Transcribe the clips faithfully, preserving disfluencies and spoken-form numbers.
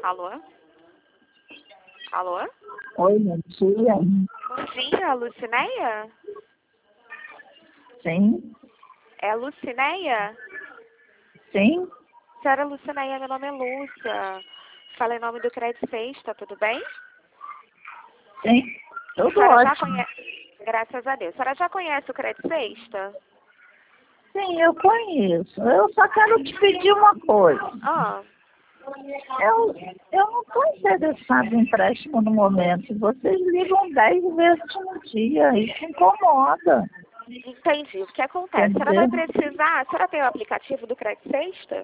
Alô? Alô? Oi, bom dia. Bom dia, Lucinéia? Sim, É a Lucinéia? sim, Senhora Lucinéia, meu nome é Lúcia. Fala em nome do Crédito Sexta, tudo bem? sim. A Tudo senhora já ótimo. conhece... Graças a Deus. A senhora já conhece o Crédito Sexta? Sim, eu conheço. Eu só quero te pedir uma coisa. Ah, Eu, eu não estou interessada em empréstimo no momento. Vocês ligam dez vezes no dia. Isso incomoda. entendi. O que acontece? A senhora vai Entendeu? precisar... A senhora tem o aplicativo do Crédito Sexta?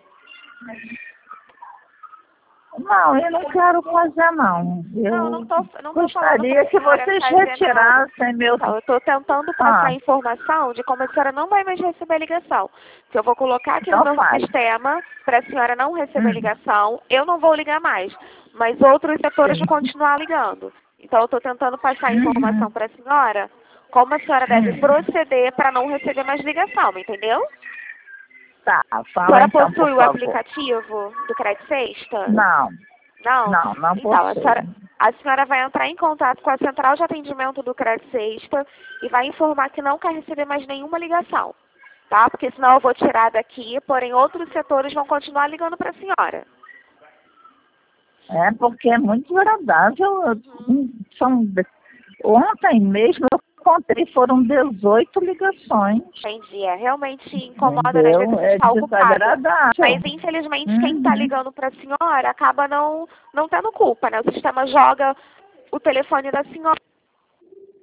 Não, eu não quero fazer, não. Não, não Eu tô, não tô falando para gostaria a que senhora vocês fazer nada. retirassem meu... Então, eu estou tentando passar Ah, a informação de como a senhora não vai mais receber ligação. Que eu vou colocar aqui no então meu faz. sistema para a senhora não receber Hum, ligação. Eu não vou ligar mais, mas outros setores vão sim. continuar ligando. Então, eu estou tentando passar a informação Uhum. para a senhora como a senhora deve Hum. proceder para não receber mais ligação, entendeu? Tá, A fala senhora então, por possui o favor. aplicativo do Crédito Sexta? Não, Não? não, não Então, a possui. senhora, a senhora vai entrar em contato com a central de atendimento do Crédito Sexta e vai informar que não quer receber mais nenhuma ligação, tá? Porque senão eu vou tirar daqui, porém outros setores vão continuar ligando para a senhora. É porque é muito agradável. Uhum. São, ontem mesmo eu contei, foram dezoito ligações. Entendi. É, realmente incomoda, né? Às vezes Entendeu? a gente É está ocupada. desagradável. Mas infelizmente quem está Uhum. ligando para a senhora acaba não, não tendo culpa, né? O sistema joga o telefone da senhora.